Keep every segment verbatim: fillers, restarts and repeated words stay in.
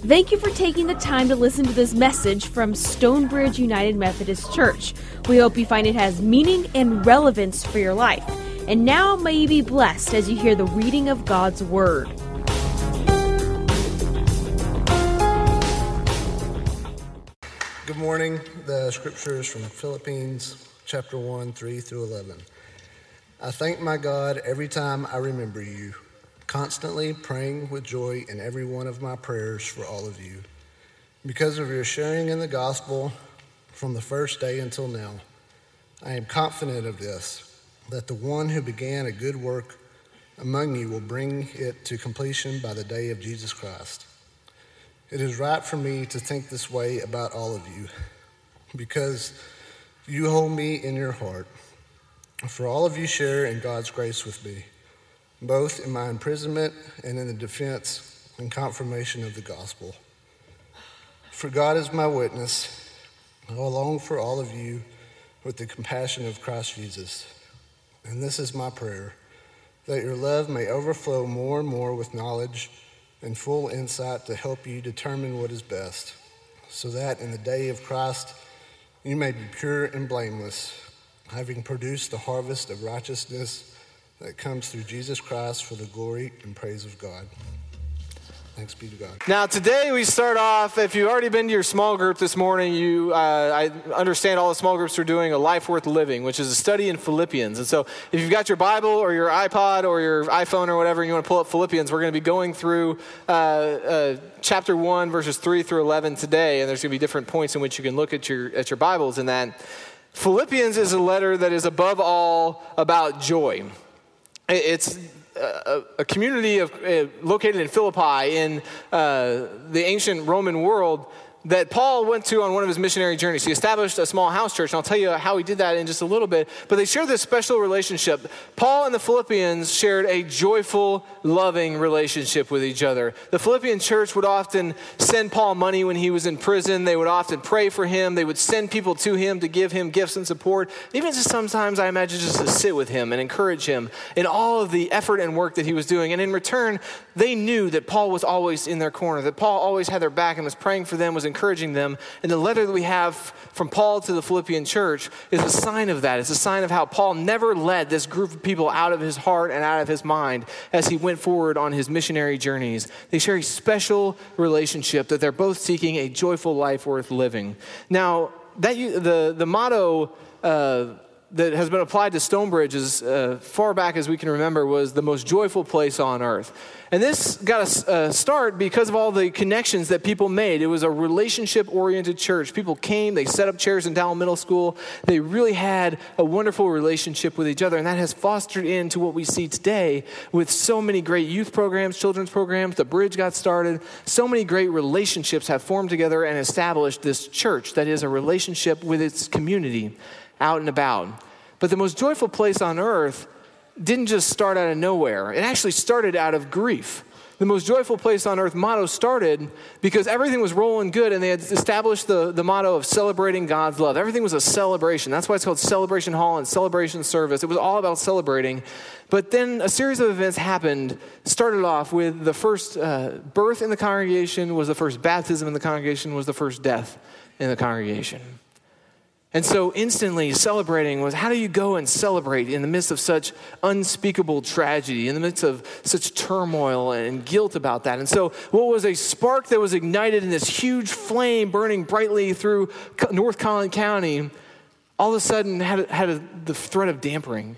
Thank you for taking the time to listen to this message from Stonebridge United Methodist Church. We hope you find it has meaning and relevance for your life. And now may you be blessed as you hear the reading of God's Word. Good morning. The scripture is from Philippians chapter one, three through eleven. I thank my God every time I remember you, constantly praying with joy in every one of my prayers for all of you, because of your sharing in the gospel from the first day until now. I am confident of this, that the one who began a good work among you will bring it to completion by the day of Jesus Christ. It is right for me to think this way about all of you, because you hold me in your heart. For all of you share in God's grace with me, both in my imprisonment and in the defense and confirmation of the gospel. For God is my witness, I long for all of you with the compassion of Christ Jesus. And this is my prayer, that your love may overflow more and more with knowledge and full insight to help you determine what is best, so that in the day of Christ you may be pure and blameless, having produced the harvest of righteousness that comes through Jesus Christ for the glory and praise of God. Thanks be to God. Now today we start off, if you've already been to your small group this morning, you uh, I understand all the small groups are doing a life worth living, which is a study in Philippians. And so if you've got your Bible or your iPod or your iPhone or whatever, and you want to pull up Philippians, we're going to be going through uh, uh, chapter one, verses three through eleven today. And there's going to be different points in which you can look at your at your Bibles in that. Philippians is a letter that is above all about joy. It's a, a community of uh, located in Philippi in uh, the ancient Roman world that Paul went to on one of his missionary journeys. He established a small house church, and I'll tell you how he did that in just a little bit. But they shared this special relationship. Paul and the Philippians shared a joyful, loving relationship with each other. The Philippian church would often send Paul money when he was in prison. They would often pray for him. They would send people to him to give him gifts and support. Even just sometimes, I imagine, just to sit with him and encourage him in all of the effort and work that he was doing. And in return, they knew that Paul was always in their corner, that Paul always had their back and was praying for them, was encouraging them. And the letter that we have from Paul to the Philippian church is a sign of that. It's a sign of how Paul never led this group of people out of his heart and out of his mind as he went forward on his missionary journeys. They share a special relationship that they're both seeking a joyful life worth living. Now, that you, the, the motto uh, that has been applied to Stonebridge as uh, far back as we can remember was the most joyful place on earth. And this got a uh, start because of all the connections that people made. It was a relationship-oriented church. People came, they set up chairs in Dowell Middle School. They really had a wonderful relationship with each other, and that has fostered into what we see today with so many great youth programs, children's programs. The Bridge got started. So many great relationships have formed together and established this church that is a relationship with its community out and about. But the most joyful place on earth didn't just start out of nowhere. It actually started out of grief. The most joyful place on earth motto started because everything was rolling good, and they had established the, the motto of celebrating God's love. Everything was a celebration. That's why it's called Celebration Hall and Celebration Service. It was all about celebrating. But then a series of events happened, started off with the first uh, birth in the congregation, was the first baptism in the congregation, was the first death in the congregation. And so instantly celebrating was, how do you go and celebrate in the midst of such unspeakable tragedy, in the midst of such turmoil and guilt about that? And so what was a spark that was ignited in this huge flame burning brightly through North Collin County, all of a sudden had, had a, the threat of dampering.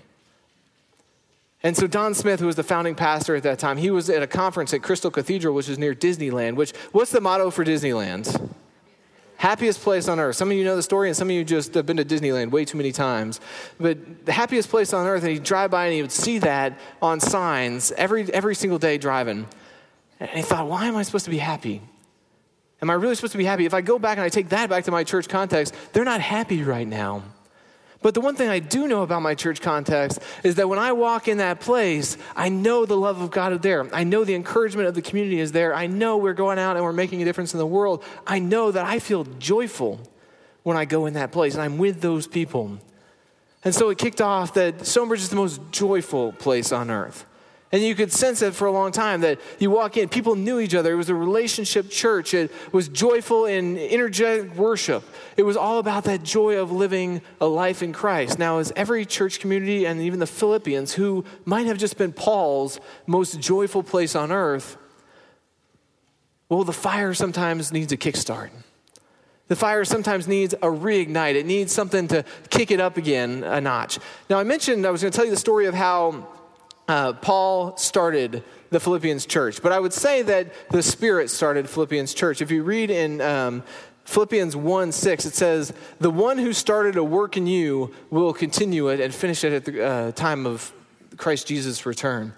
And so Don Smith, who was the founding pastor at that time, he was at a conference at Crystal Cathedral, which is near Disneyland, which, what's the motto for Disneyland? Happiest place on earth. Some of you know the story, and some of you just have been to Disneyland way too many times. But the happiest place on earth, and he'd drive by and he would see that on signs every every single day driving. And he thought, why am I supposed to be happy? Am I really supposed to be happy? If I go back and I take that back to my church context, they're not happy right now. But the one thing I do know about my church context is that when I walk in that place, I know the love of God is there. I know the encouragement of the community is there. I know we're going out and we're making a difference in the world. I know that I feel joyful when I go in that place, and I'm with those people. And so it kicked off that Stonebridge is the most joyful place on earth. And you could sense it for a long time that you walk in, people knew each other. It was a relationship church. It was joyful and energetic worship. It was all about that joy of living a life in Christ. Now, as every church community and even the Philippians, who might have just been Paul's most joyful place on earth, well, the fire sometimes needs a kickstart. The fire sometimes needs a reignite. It needs something to kick it up again a notch. Now, I mentioned, I was going to tell you the story of how Uh, Paul started the Philippians church, but I would say that the Spirit started Philippians church. If you read in um, Philippians one six, it says, "The one who started a work in you will continue it and finish it at the uh, time of Christ Jesus' return."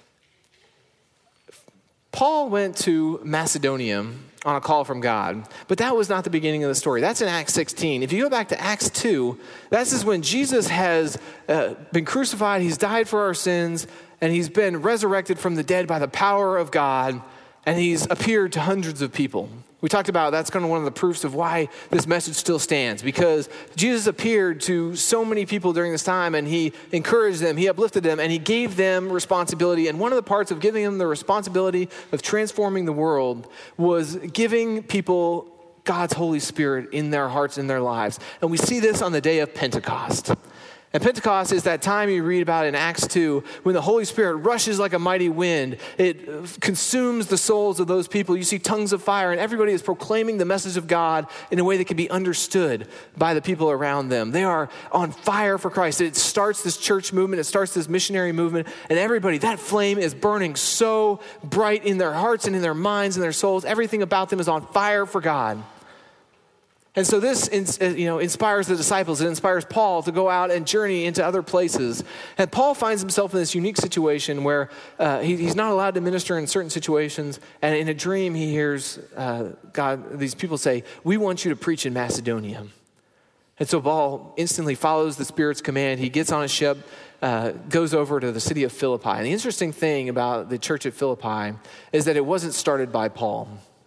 Paul went to Macedonia on a call from God, but that was not the beginning of the story. That's in Acts sixteen. If you go back to Acts two, that's is when Jesus has uh, been crucified, he's died for our sins, and he's been resurrected from the dead by the power of God, and he's appeared to hundreds of people. We talked about that's kind of one of the proofs of why this message still stands, because Jesus appeared to so many people during this time, and he encouraged them, he uplifted them, and he gave them responsibility. And one of the parts of giving them the responsibility of transforming the world was giving people God's Holy Spirit in their hearts and their lives. And we see this on the day of Pentecost. And Pentecost is that time you read about in Acts two, when the Holy Spirit rushes like a mighty wind. It consumes the souls of those people. You see tongues of fire, and everybody is proclaiming the message of God in a way that can be understood by the people around them. They are on fire for Christ. It starts this church movement. It starts this missionary movement. And everybody, that flame is burning so bright in their hearts and in their minds and their souls. Everything about them is on fire for God. And so this, you know, inspires the disciples. It inspires Paul to go out and journey into other places. And Paul finds himself in this unique situation where uh, he, he's not allowed to minister in certain situations. And in a dream, he hears uh, God, these people say, "We want you to preach in Macedonia." And so Paul instantly follows the Spirit's command. He gets on a ship, uh, goes over to the city of Philippi. And the interesting thing about the church at Philippi is that it wasn't started by Paul.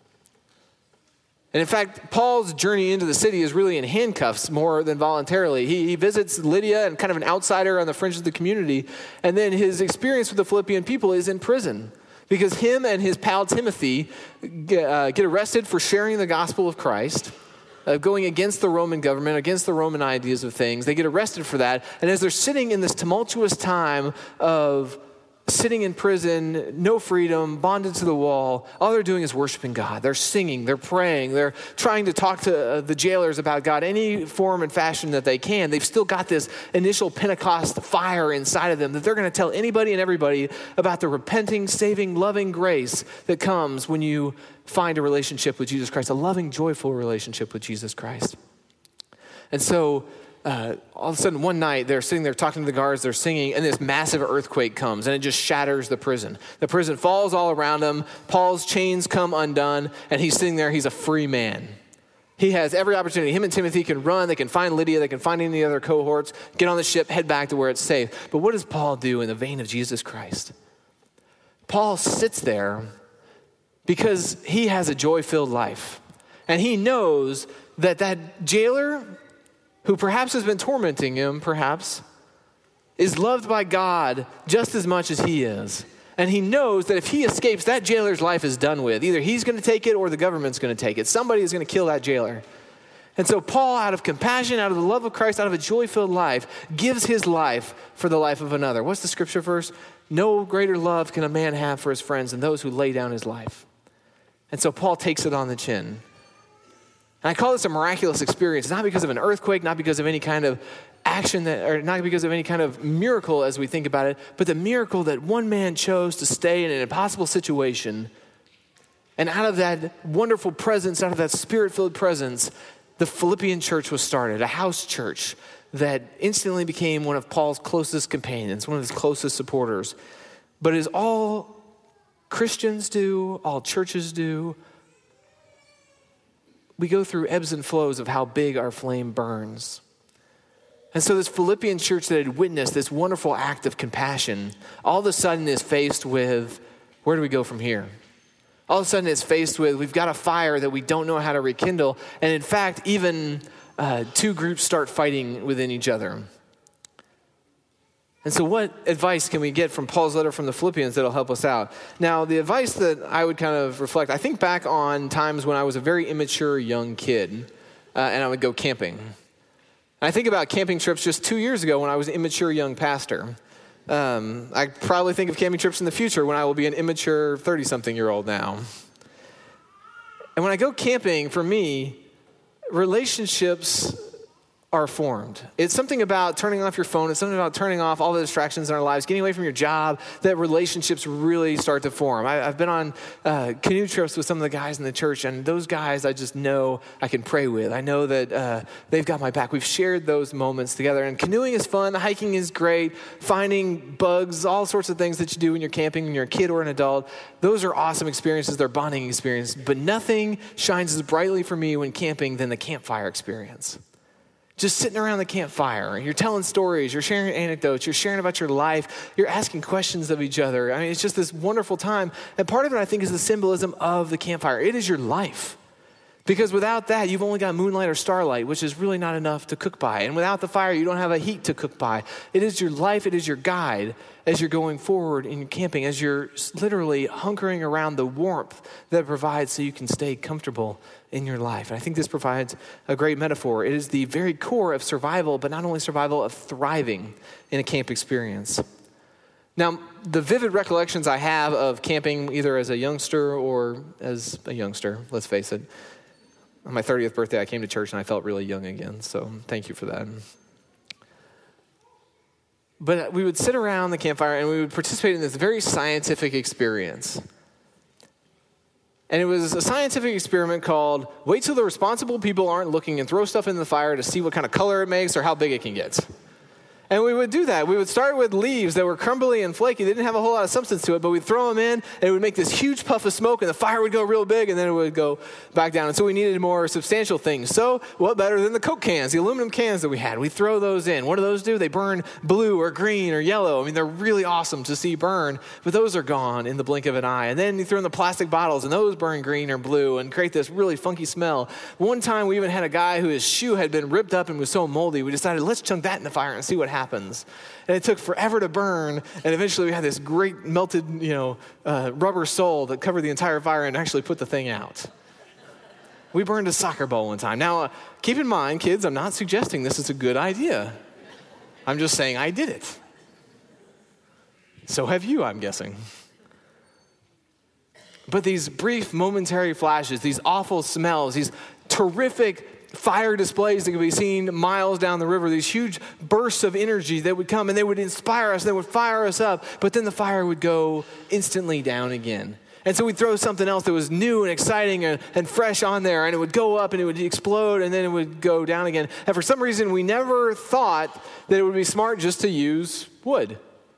And in fact, Paul's journey into the city is really in handcuffs more than voluntarily. He, he visits Lydia and kind of an outsider on the fringe of the community. And then his experience with the Philippian people is in prison, because him and his pal Timothy get, uh, get arrested for sharing the gospel of Christ, uh, going against the Roman government, against the Roman ideas of things. They get arrested for that. And as they're sitting in this tumultuous time of sitting in prison, no freedom, bonded to the wall, all they're doing is worshiping God. They're singing, they're praying, they're trying to talk to uh, the jailers about God any form and fashion that they can. They've still got this initial Pentecost fire inside of them that they're going to tell anybody and everybody about the repenting, saving, loving grace that comes when you find a relationship with Jesus Christ, a loving, joyful relationship with Jesus Christ. And so Uh, all of a sudden one night they're sitting there talking to the guards, they're singing, and this massive earthquake comes and it just shatters the prison. The prison falls all around him. Paul's chains come undone, and he's sitting there. He's a free man. He has every opportunity. Him and Timothy can run. They can find Lydia. They can find any other cohorts, get on the ship, head back to where it's safe. But what does Paul do in the vein of Jesus Christ? Paul sits there because he has a joy-filled life. And he knows that that jailer, who perhaps has been tormenting him, perhaps, is loved by God just as much as he is. And he knows that if he escapes, that jailer's life is done with. Either he's going to take it or the government's going to take it. Somebody is going to kill that jailer. And so Paul, out of compassion, out of the love of Christ, out of a joy-filled life, gives his life for the life of another. What's the scripture verse? No greater love can a man have for his friends than those who lay down his life. And so Paul takes it on the chin. And I call this a miraculous experience, not because of an earthquake, not because of any kind of action, that, or not because of any kind of miracle as we think about it, but the miracle that one man chose to stay in an impossible situation. And out of that wonderful presence, out of that Spirit-filled presence, the Philippian church was started, a house church that instantly became one of Paul's closest companions, one of his closest supporters. But as all Christians do, all churches do, we go through ebbs and flows of how big our flame burns. And so this Philippian church that had witnessed this wonderful act of compassion, all of a sudden is faced with, where do we go from here? All of a sudden it's faced with, we've got a fire that we don't know how to rekindle. And in fact, even uh, two groups start fighting within each other. And so what advice can we get from Paul's letter from the Philippians that'll help us out? Now, the advice that I would kind of reflect, I think back on times when I was a very immature young kid, uh, and I would go camping. And I think about camping trips just two years ago when I was an immature young pastor. Um, I probably think of camping trips in the future when I will be an immature thirty-something-year-old now. And when I go camping, for me, relationships are formed. It's something about turning off your phone. It's something about turning off all the distractions in our lives, getting away from your job, that relationships really start to form. I, I've been on uh, canoe trips with some of the guys in the church, and those guys I just know I can pray with. I know that uh, they've got my back. We've shared those moments together, and canoeing is fun. Hiking is great. Finding bugs, all sorts of things that you do when you're camping, when you're a kid or an adult. Those are awesome experiences. They're bonding experiences, but nothing shines as brightly for me when camping than the campfire experience. Just sitting around the campfire, you're telling stories, you're sharing anecdotes, you're sharing about your life, you're asking questions of each other. I mean, it's just this wonderful time. And part of it, I think, is the symbolism of the campfire. It is your life. Because without that, you've only got moonlight or starlight, which is really not enough to cook by. And without the fire, you don't have a heat to cook by. It is your life, it is your guide as you're going forward in camping, as you're literally hunkering around the warmth that it provides so you can stay comfortable in your life. And I think this provides a great metaphor. It is the very core of survival, but not only survival, of thriving in a camp experience. Now, the vivid recollections I have of camping, either as a youngster or as a youngster, let's face it, on my thirtieth birthday, I came to church and I felt really young again, so thank you for that. But we would sit around the campfire and we would participate in this very scientific experience. And it was a scientific experiment called wait till the responsible people aren't looking and throw stuff in the fire to see what kind of color it makes or how big it can get. And we would do that. We would start with leaves that were crumbly and flaky. They didn't have a whole lot of substance to it, but we'd throw them in, and it would make this huge puff of smoke, and the fire would go real big, and then it would go back down. And so we needed more substantial things. So what better than the Coke cans, the aluminum cans that we had? We throw those in. What do those do? They burn blue or green or yellow. I mean, they're really awesome to see burn, but those are gone in the blink of an eye. And then you throw in the plastic bottles, and those burn green or blue and create this really funky smell. One time we even had a guy who his shoe had been ripped up and was so moldy, we decided, let's chunk that in the fire and see what happens. And it took forever to burn, and eventually we had this great melted, you know, uh, rubber sole that covered the entire fire and actually put the thing out. We burned a soccer ball one time. Now, uh, keep in mind, kids, I'm not suggesting this is a good idea. I'm just saying I did it. So have you, I'm guessing. But these brief, momentary flashes, these awful smells, these terrific fire displays that could be seen miles down the river, these huge bursts of energy that would come and they would inspire us, they would fire us up, but then the fire would go instantly down again. And so we'd throw something else that was new and exciting and, and fresh on there, and it would go up and it would explode and then it would go down again. And for some reason, we never thought that it would be smart just to use wood.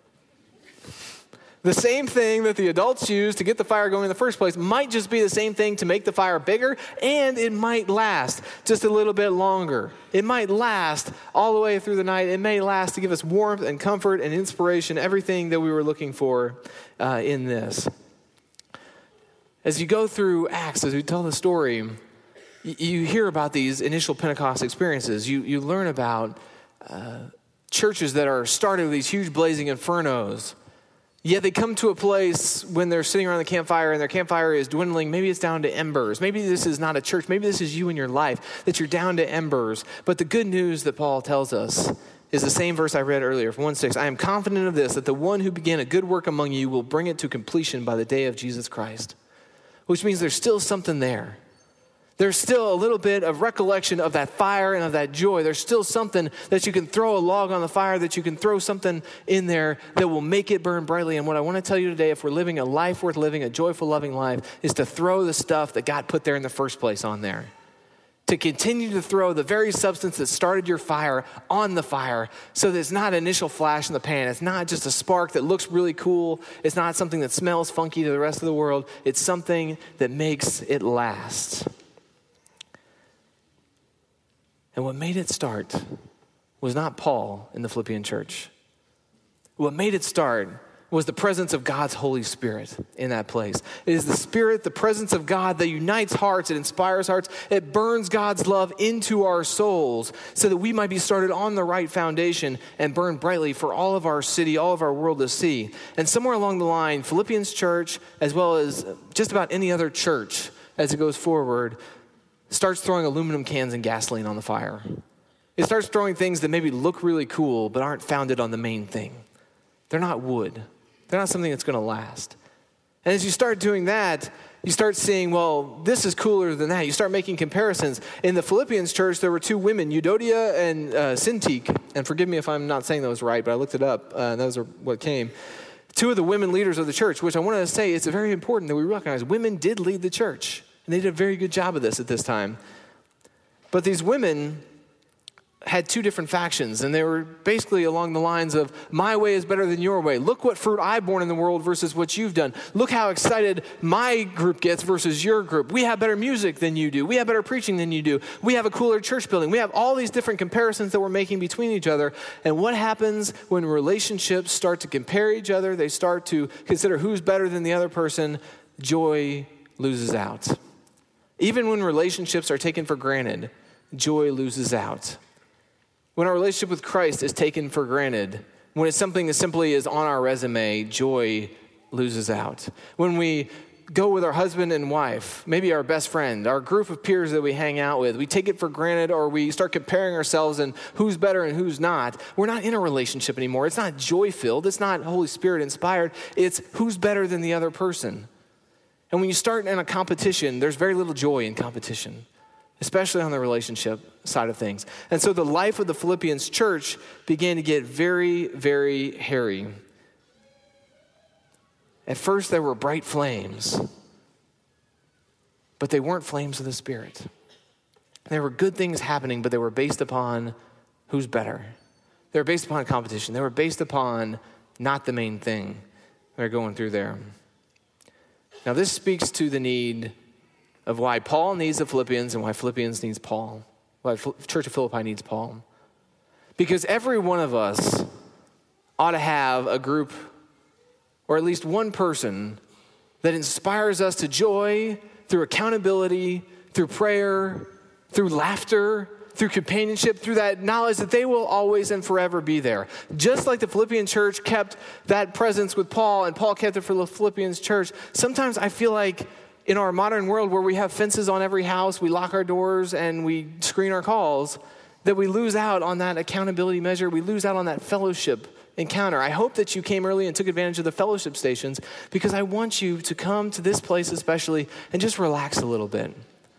The same thing that the adults use to get the fire going in the first place might just be the same thing to make the fire bigger, and it might last just a little bit longer. It might last all the way through the night. It may last to give us warmth and comfort and inspiration, everything that we were looking for uh, in this. As you go through Acts, as we tell the story, you, you hear about these initial Pentecost experiences. You, you learn about uh, churches that are started with these huge blazing infernos. Yet they come to a place when they're sitting around the campfire and their campfire is dwindling. Maybe it's down to embers. Maybe this is not a church. Maybe this is you in your life, that you're down to embers. But the good news that Paul tells us is the same verse I read earlier from one six. I am confident of this, that the one who began a good work among you will bring it to completion by the day of Jesus Christ. Which means there's still something there. There's still a little bit of recollection of that fire and of that joy. There's still something that you can throw a log on the fire, that you can throw something in there that will make it burn brightly. And what I want to tell you today, if we're living a life worth living, a joyful, loving life, is to throw the stuff that God put there in the first place on there. To continue to throw the very substance that started your fire on the fire, so that it's not an initial flash in the pan. It's not just a spark that looks really cool. It's not something that smells funky to the rest of the world. It's something that makes it last. And what made it start was not Paul in the Philippian church. What made it start was the presence of God's Holy Spirit in that place. It is the Spirit, the presence of God that unites hearts, it inspires hearts, it burns God's love into our souls so that we might be started on the right foundation and burn brightly for all of our city, all of our world to see. And somewhere along the line, Philippians church, as well as just about any other church as it goes forward, starts throwing aluminum cans and gasoline on the fire. It starts throwing things that maybe look really cool but aren't founded on the main thing. They're not wood. They're not something that's going to last. And as you start doing that, you start seeing, well, this is cooler than that. You start making comparisons. In the Philippians church, there were two women, Euodia and uh, Syntyche. And forgive me if I'm not saying those right, but I looked it up, uh, and those are what came. Two of the women leaders of the church, which I wanted to say it's very important that we recognize women did lead the church. And they did a very good job of this at this time. But these women had two different factions, and they were basically along the lines of, my way is better than your way. Look what fruit I've borne in the world versus what you've done. Look how excited my group gets versus your group. We have better music than you do. We have better preaching than you do. We have a cooler church building. We have all these different comparisons that we're making between each other. And what happens when relationships start to compare each other? They start to consider who's better than the other person. Joy loses out. Even when relationships are taken for granted, joy loses out. When our relationship with Christ is taken for granted, when it's something as simply as on our resume, joy loses out. When we go with our husband and wife, maybe our best friend, our group of peers that we hang out with, we take it for granted, or we start comparing ourselves and who's better and who's not. We're not in a relationship anymore. It's not joy-filled. It's not Holy Spirit inspired. It's who's better than the other person. And when you start in a competition, there's very little joy in competition, especially on the relationship side of things. And so the life of the Philippians church began to get very, very hairy. At first, there were bright flames, but they weren't flames of the Spirit. There were good things happening, but they were based upon who's better. They were based upon competition. They were based upon not the main thing they're going through there. Now, this speaks to the need of why Paul needs the Philippians and why Philippians needs Paul, why Church of Philippi needs Paul. Because every one of us ought to have a group, or at least one person, that inspires us to joy through accountability, through prayer, through laughter, through companionship, through that knowledge that they will always and forever be there. Just like the Philippian church kept that presence with Paul, and Paul kept it for the Philippians church, sometimes I feel like in our modern world where we have fences on every house, we lock our doors and we screen our calls, that we lose out on that accountability measure. We lose out on that fellowship encounter. I hope that you came early and took advantage of the fellowship stations, because I want you to come to this place especially and just relax a little bit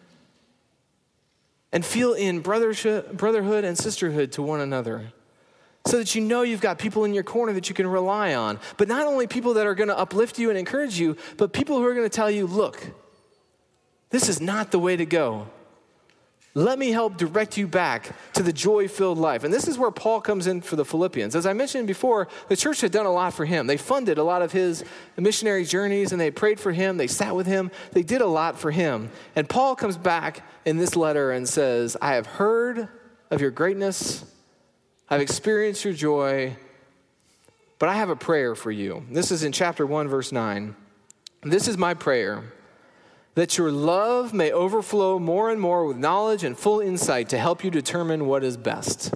and feel in brotherhood and sisterhood to one another, so that you know you've got people in your corner that you can rely on. But not only people that are going to uplift you and encourage you, but people who are going to tell you, look, this is not the way to go. Let me help direct you back to the joy-filled life. And this is where Paul comes in for the Philippians. As I mentioned before, the church had done a lot for him. They funded a lot of his missionary journeys, and they prayed for him. They sat with him. They did a lot for him. And Paul comes back in this letter and says, I have heard of your greatness. I've experienced your joy, but I have a prayer for you. This is in chapter one, verse nine. This is my prayer, that your love may overflow more and more with knowledge and full insight to help you determine what is best.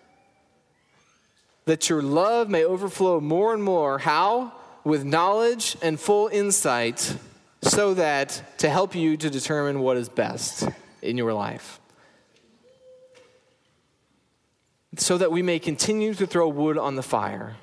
That your love may overflow more and more. How? With knowledge and full insight, so that to help you to determine what is best in your life. So that we may continue to throw wood on the fire.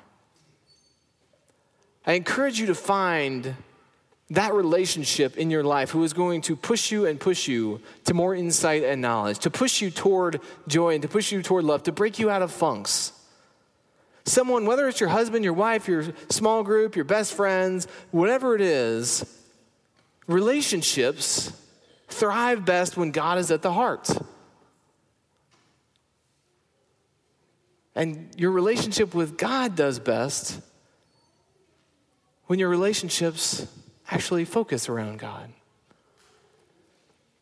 I encourage you to find that relationship in your life who is going to push you and push you to more insight and knowledge, to push you toward joy and to push you toward love, to break you out of funks. Someone, whether it's your husband, your wife, your small group, your best friends, whatever it is, relationships thrive best when God is at the heart. And your relationship with God does best when your relationships actually focus around God.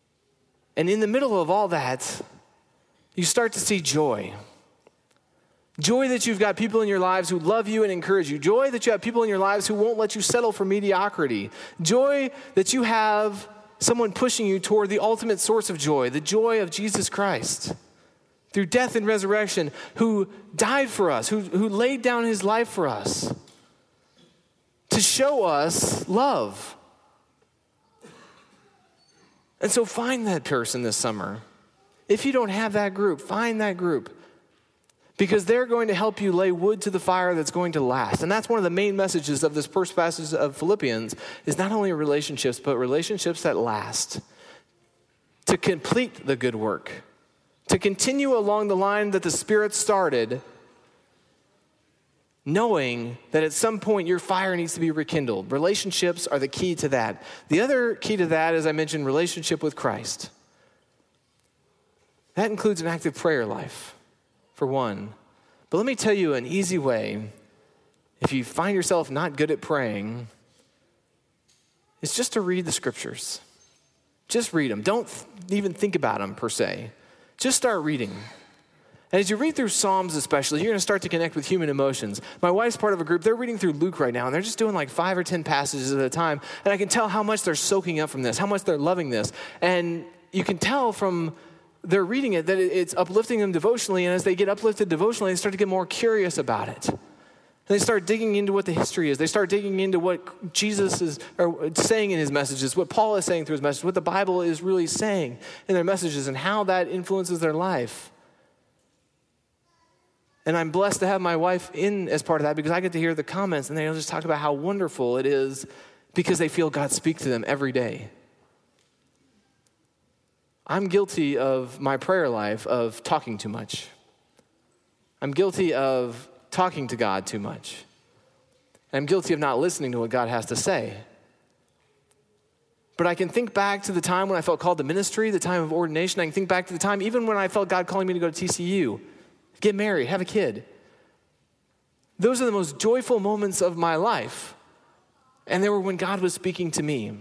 And in the middle of all that, you start to see joy. Joy that you've got people in your lives who love you and encourage you. Joy that you have people in your lives who won't let you settle for mediocrity. Joy that you have someone pushing you toward the ultimate source of joy, the joy of Jesus Christ, through death and resurrection, who died for us, who, who laid down his life for us to show us love. And so find that person this summer. If you don't have that group, find that group. Because they're going to help you lay wood to the fire that's going to last. And that's one of the main messages of this first passage of Philippians, is not only relationships, but relationships that last. To complete the good work. To continue along the line that the Spirit started, knowing that at some point your fire needs to be rekindled. Relationships are the key to that. The other key to that, as I mentioned, relationship with Christ. That includes an active prayer life, for one. But let me tell you an easy way, if you find yourself not good at praying, is just to read the scriptures. Just read them. Don't th- even think about them per se. Just start reading. And as you read through Psalms especially, you're going to start to connect with human emotions. My wife's part of a group. They're reading through Luke right now, and they're just doing like five or ten passages at a time. And I can tell how much they're soaking up from this, how much they're loving this. And you can tell from their reading it that it's uplifting them devotionally. And as they get uplifted devotionally, they start to get more curious about it. And they start digging into what the history is. They start digging into what Jesus is or saying in his messages, what Paul is saying through his message, what the Bible is really saying in their messages, and how that influences their life. And I'm blessed to have my wife in as part of that, because I get to hear the comments, and they'll just talk about how wonderful it is because they feel God speak to them every day. I'm guilty of my prayer life of talking too much. I'm guilty of talking to God too much. I'm guilty of not listening to what God has to say. But I can think back to the time when I felt called to ministry, the time of ordination. I can think back to the time even when I felt God calling me to go to T C U, get married, have a kid. Those are the most joyful moments of my life. And they were when God was speaking to me.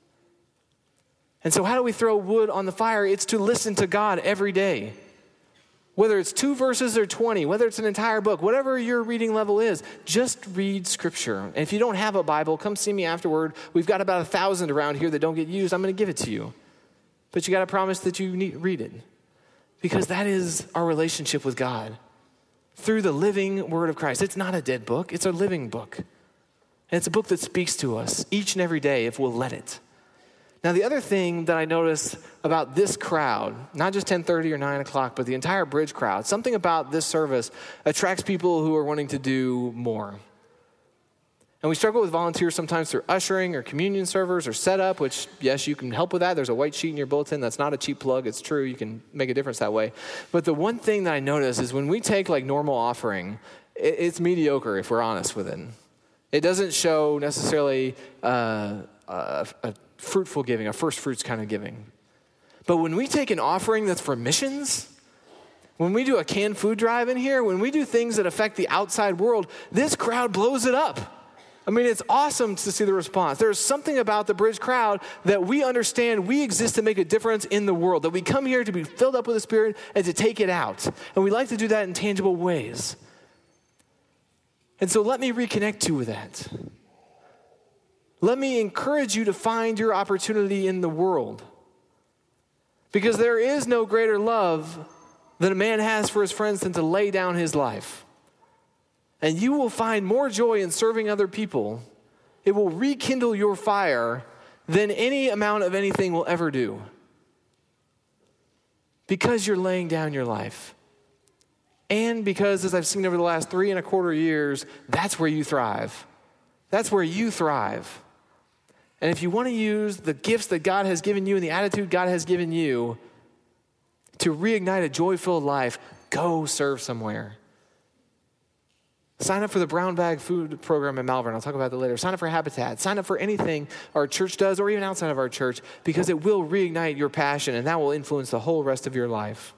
And so how do we throw wood on the fire? It's to listen to God every day. Whether it's two verses or twenty, whether it's an entire book, whatever your reading level is, just read scripture. And if you don't have a Bible, come see me afterward. We've got about a thousand around here that don't get used. I'm going to give it to you. But you got to promise that you need, read it. Because that is our relationship with God. Through the living word of Christ. It's not a dead book. It's a living book. And it's a book that speaks to us each and every day if we'll let it. Now, the other thing that I noticed about this crowd, not just ten thirty or nine o'clock, but the entire Bridge crowd, something about this service attracts people who are wanting to do more. And we struggle with volunteers sometimes through ushering or communion servers or setup, which, yes, you can help with that. There's a white sheet in your bulletin. That's not a cheap plug. It's true. You can make a difference that way. But the one thing that I notice is when we take like normal offering, it's mediocre if we're honest with it. It doesn't show necessarily uh, a, a fruitful giving, a first fruits kind of giving. But when we take an offering that's for missions, when we do a canned food drive in here, when we do things that affect the outside world, this crowd blows it up. I mean, it's awesome to see the response. There's something about the Bridge crowd that we understand we exist to make a difference in the world, that we come here to be filled up with the Spirit and to take it out. And we like to do that in tangible ways. And so let me reconnect you with that. Let me encourage you to find your opportunity in the world. Because there is no greater love that a man has for his friends than to lay down his life. And you will find more joy in serving other people. It will rekindle your fire than any amount of anything will ever do. Because you're laying down your life. And because, as I've seen over the last three and a quarter years, that's where you thrive. That's where you thrive. And if you want to use the gifts that God has given you and the attitude God has given you to reignite a joy-filled life, go serve somewhere. Sign up for the Brown Bag Food Program in Malvern. I'll talk about that later. Sign up for Habitat. Sign up for anything our church does or even outside of our church, because it will reignite your passion and that will influence the whole rest of your life.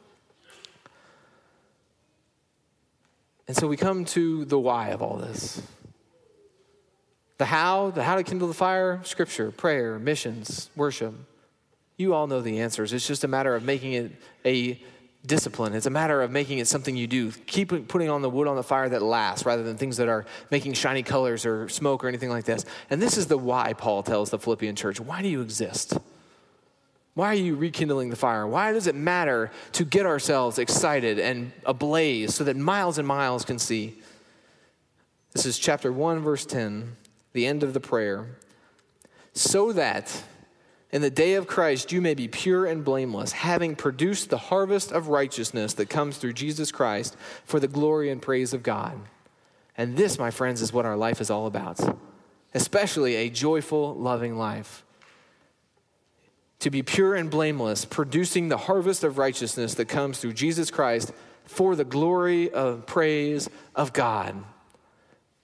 And so we come to the why of all this. The how, the how to kindle the fire, scripture, prayer, missions, worship. You all know the answers. It's just a matter of making it a discipline. It's a matter of making it something you do. Keep putting on the wood on the fire that lasts rather than things that are making shiny colors or smoke or anything like this. And this is the why Paul tells the Philippian church. Why do you exist? Why are you rekindling the fire? Why does it matter to get ourselves excited and ablaze so that miles and miles can see? This is chapter one, verse ten, the end of the prayer. So that in the day of Christ you may be pure and blameless, having produced the harvest of righteousness that comes through Jesus Christ for the glory and praise of God. And this, my friends, is what our life is all about, especially a joyful, loving life. To be pure and blameless, producing the harvest of righteousness that comes through Jesus Christ for the glory of praise of God.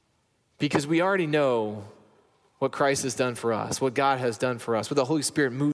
Because we already know what Christ has done for us, what God has done for us, what the Holy Spirit moves